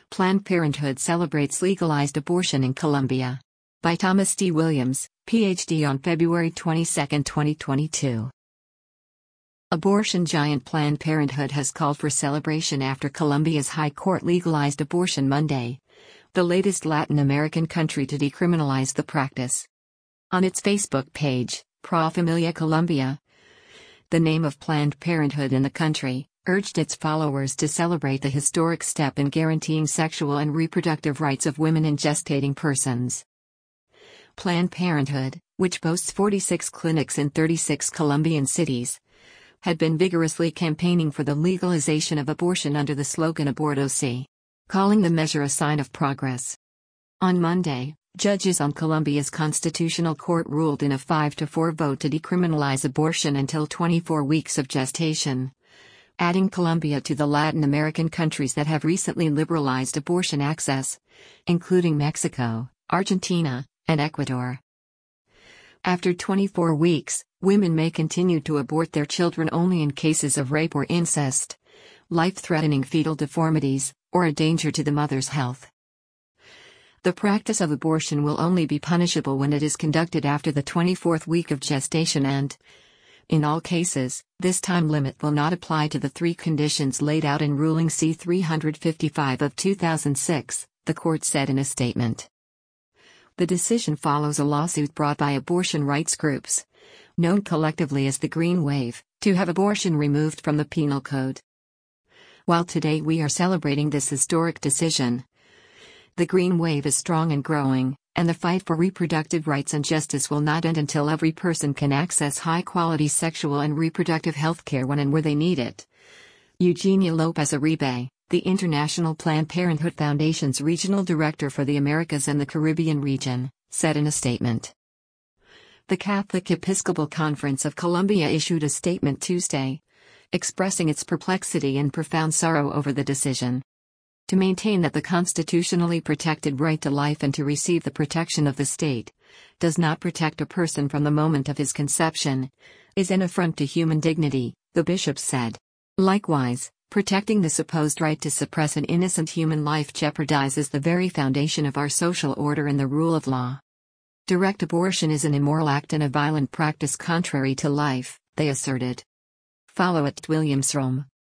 Planned Parenthood celebrates legalized abortion in Colombia. By Thomas D. Williams, Ph.D. on February 22, 2022. Abortion giant Planned Parenthood has called for celebration after Colombia's High Court legalized abortion Monday, the latest Latin American country to decriminalize the practice. On its Facebook page, Pro Familia Colombia, the name of Planned Parenthood in the country, urged its followers to celebrate the historic step in guaranteeing sexual and reproductive rights of women and gestating persons. Planned Parenthood, which boasts 46 clinics in 36 Colombian cities, had been vigorously campaigning for the legalization of abortion under the slogan Aborto Sí, calling the measure a sign of progress. On Monday, judges on Colombia's Constitutional Court ruled in a 5-4 vote to decriminalize abortion until 24 weeks of gestation, adding Colombia to the Latin American countries that have recently liberalized abortion access, including Mexico, Argentina, and Ecuador. After 24 weeks, women may continue to abort their children only in cases of rape or incest, life-threatening fetal deformities, or a danger to the mother's health. The practice of abortion will only be punishable when it is conducted after the 24th week of gestation and, in all cases, this time limit will not apply to the 3 conditions laid out in Ruling C-355 of 2006, the court said in a statement. The decision follows a lawsuit brought by abortion rights groups, known collectively as the Green Wave, to have abortion removed from the penal code. While today we are celebrating this historic decision, the Green Wave is strong and growing, and the fight for reproductive rights and justice will not end until every person can access high-quality sexual and reproductive health care when and where they need it. Eugenia Lopez Uribe, the International Planned Parenthood Foundation's regional director for the Americas and the Caribbean region, said in a statement. The Catholic Episcopal Conference of Colombia issued a statement Tuesday, expressing its perplexity and profound sorrow over the decision. To maintain that the constitutionally protected right to life and to receive the protection of the state does not protect a person from the moment of his conception is an affront to human dignity, the bishop said. Likewise, protecting the supposed right to suppress an innocent human life jeopardizes the very foundation of our social order and the rule of law. Direct abortion is an immoral act and a violent practice contrary to life, they asserted. Follow @WilliamsRome.